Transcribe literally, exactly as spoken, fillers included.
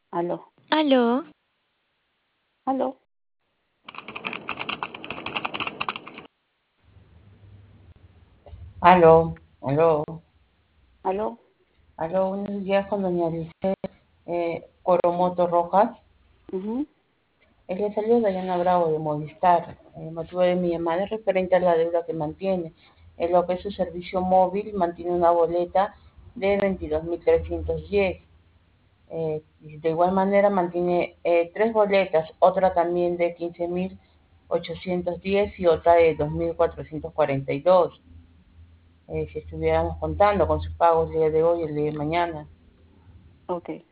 Aló, Aló, aló, Aló, aló, aló. aló, buenos días con doña Lice eh, Coromoto Rojas. Ujú. Él le salió Dayana Bravo de Movistar. El motivo de mi llamada es referente a la deuda que mantiene. En lo que es su servicio móvil, mantiene una boleta de veintidós mil trescientos diez. Eh, y de igual manera mantiene eh, tres boletas, otra también de quince mil ochocientos diez y otra de dos mil cuatrocientos cuarenta y dos. Eh, si estuviéramos contando con sus pagos el día de hoy y el día de mañana. Ok.